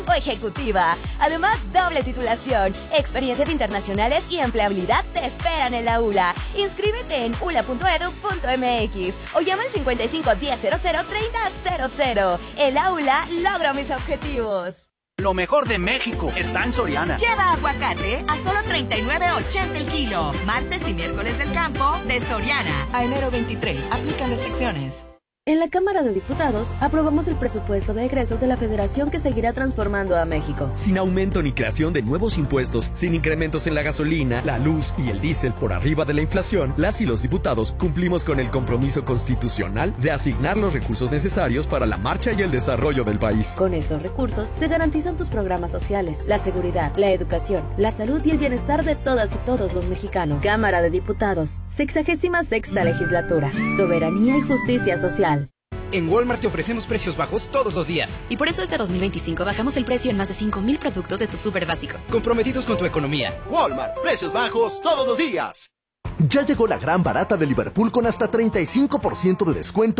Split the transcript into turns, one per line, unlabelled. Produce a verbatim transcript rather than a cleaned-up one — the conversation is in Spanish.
o ejecutiva. Además, doble titulación, experiencias internacionales y empleabilidad te esperan en la U L A. Inscríbete en u l a punto e d u punto m x o llama al cincuenta y cinco diez cero cero treinta cero cero. El aula logra mis objetivos.
Lo mejor de México está en Soriana.
Lleva aguacate a solo treinta y nueve ochenta el kilo. Martes y miércoles del campo de Soriana. A enero veintitrés. Aplican restricciones.
En la Cámara de Diputados aprobamos el presupuesto de egresos de la Federación que seguirá transformando a México.
Sin aumento ni creación de nuevos impuestos, sin incrementos en la gasolina, la luz y el diésel por arriba de la inflación, las y los diputados cumplimos con el compromiso constitucional de asignar los recursos necesarios para la marcha y el desarrollo del país.
Con estos recursos se garantizan tus programas sociales, la seguridad, la educación, la salud y el bienestar de todas y todos los mexicanos. Cámara de Diputados, sexagésima sexta legislatura, soberanía y justicia social.
En Walmart te ofrecemos precios bajos todos los días.
Y por eso este dos mil veinticinco bajamos el precio en más de cinco mil productos de tu súper básico.
Comprometidos con tu economía.
Walmart, precios bajos todos los días. Ya llegó la gran barata de Liverpool con hasta treinta y cinco por ciento de descuento